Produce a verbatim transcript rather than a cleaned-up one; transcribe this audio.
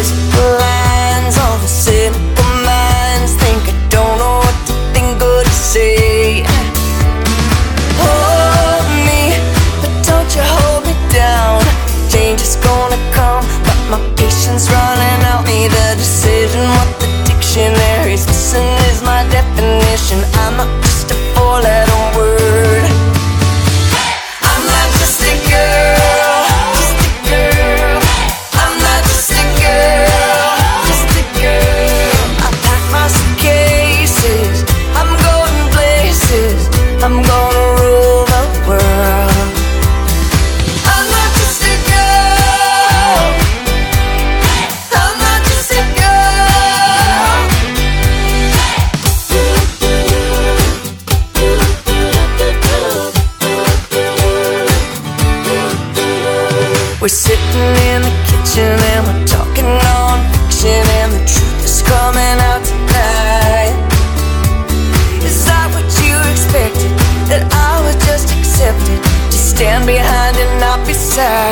physical lines. All the cynical minds think I don't know what to think or to say. Hold me, but don't you hold me down. Change is gonna come, but my patience running out. Need a decision, what the dictionary's missing is my definition. I'm not just a four-letter word. I'm not just a girl, just a girl. I'm not just a girl, just a girl. I pack my suitcases, I'm going places, I'm gonna rule the world. I'm not just a girl, I'm not just a girl. We're sitting in the kitchen and we're talking non-fiction, and the truth is coming out tonight. Is that what you expected? That I would just accept it, to stand behind and not beside?